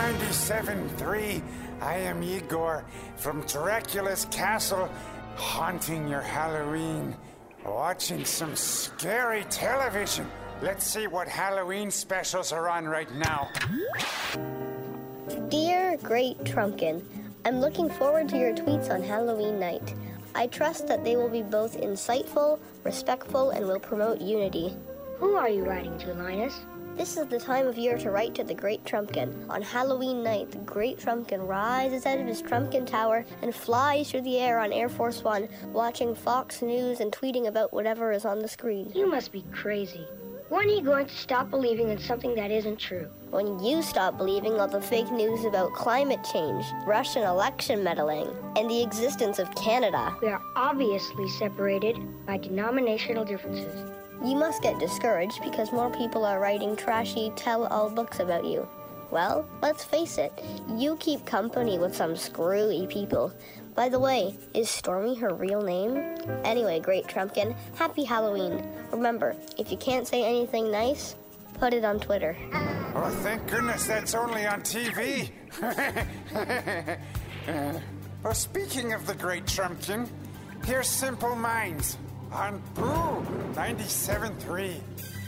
97.3. I am Igor from Dracula's Castle, haunting your Halloween, watching some scary television. Let's see what Halloween specials are on right now. Dear Great Trumpkin, I'm looking forward to your tweets on Halloween night. I trust that they will be both insightful, respectful, and will promote unity. Who are you writing to, Linus? This is the time of year to write to the Great Trumpkin. On Halloween night, the Great Trumpkin rises out of his Trumpkin Tower and flies through the air on Air Force One, watching Fox News and tweeting about whatever is on the screen. You must be crazy. When are you going to stop believing in something that isn't true? When you stop believing all the fake news about climate change, Russian election meddling, and the existence of Canada. We are obviously separated by denominational differences. You must get discouraged because more people are writing trashy tell-all books about you. Well, let's face it, you keep company with some screwy people. By the way, is Stormy her real name? Anyway, Great Trumpkin, happy Halloween. Remember, if you can't say anything nice, put it on Twitter. Oh, thank goodness that's only on TV. Well, speaking of the Great Trumpkin, here's Simple Minds on Boo 97.3.